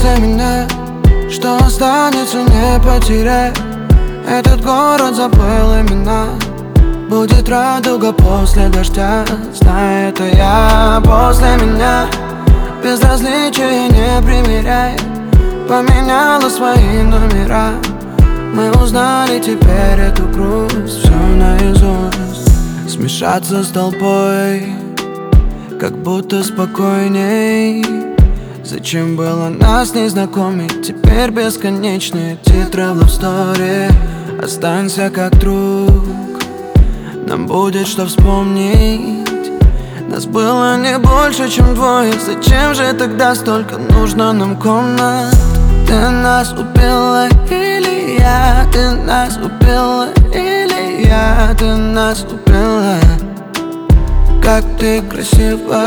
После меня, что останется, не потеряй. Этот город забыл имена. Будет радуга после дождя, знай, это я. После меня безразличие не примеряй. Поменяла свои номера. Мы узнали теперь эту грусть, все наизусть. Смешаться с толпой, как будто спокойней. Зачем было нас не знакомить? Теперь бесконечные титры в love story. Останься как друг, нам будет что вспомнить. Нас было не больше, чем двое. Зачем же тогда столько нужно нам комнат? Ты нас убила или я? Ты нас убила или я? Ты нас убила. Как ты красива.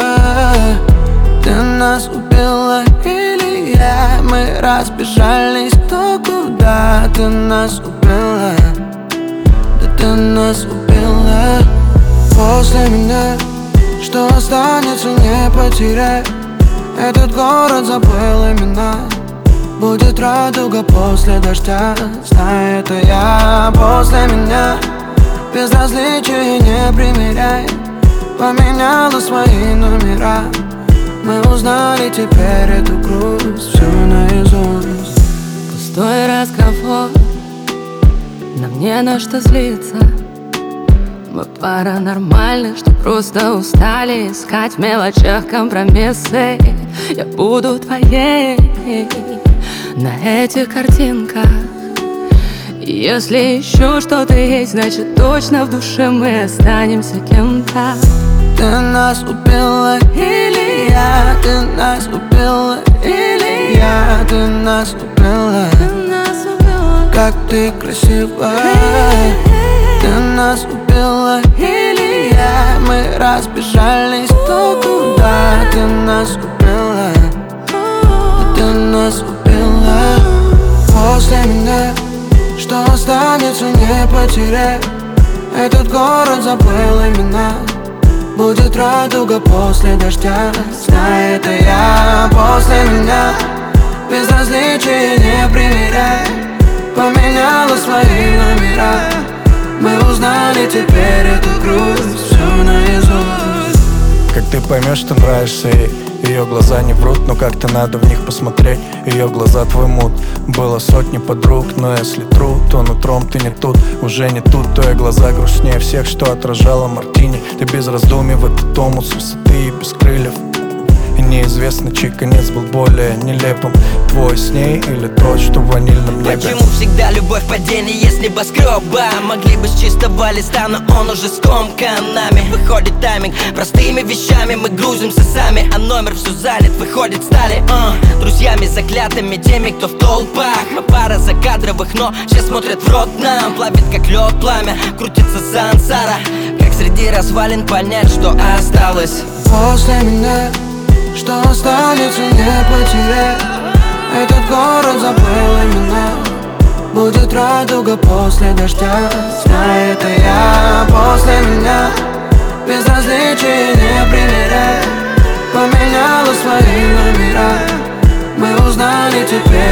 Ты нас убила или я? Мы разбежались кто куда. Ты нас убила. Да ты нас убила. После меня, что останется, не потеряй. Этот город забыл имена. Будет радуга после дождя, знай, это я. После меня безразличие не примеряй. Поменяла свои номера. Мы узнали теперь эту грусть, все наизусть. Пустой разговор, нам не на что злиться. Мы пара нормальных, что просто устали искать в мелочах компромиссы. Я буду твоей на этих картинках. Если еще что-то есть, значит точно в душе мы останемся кем-то. Ты нас убила или я? Ты нас убила или я? Ты нас убила. Как ты красива. Ты нас убила или я? Мы разбежались кто куда. Ты нас убила. Ты нас убила. После меня, что останется, не потеряй. Этот город забыл имена. Будет радуга после дождя, знай, это я. После меня безразличие не примеряй. Поменяла свои номера. Мы узнали теперь эту грусть, все наизусть. Как ты поймешь, что нравишься ей? Ее глаза не врут, но как-то надо в них посмотреть. Ее глаза твой мут. Было сотни подруг, но если тру, то нутром ты не тут. Уже не тут, твои глаза грустнее всех, что отражала мартини. Ты без раздумий в этот омут с высоты и без крыльев. И неизвестно, чей конец был более нелепым. Твой с ней или тот, что в ванильном небе. Почему всегда любовь падение с небоскреба? Могли бы с чистого листа, но он уже скомкан нами. Выходит тайминг, простыми вещами мы грузимся сами. А номер все занят, выходит стали друзьями заклятыми, теми, кто в толпах. Мы пара закадровых, но все смотрят в рот нам. Плавит как лед пламя, крутится сансара. Как среди развалин понять, что осталось? После меня, что останется, не потеряй. Этот город забыл имена. Будет радуга после дождя, знай, это я. После меня безразличие не примеряй. Поменяла свои номера. Мы узнали теперь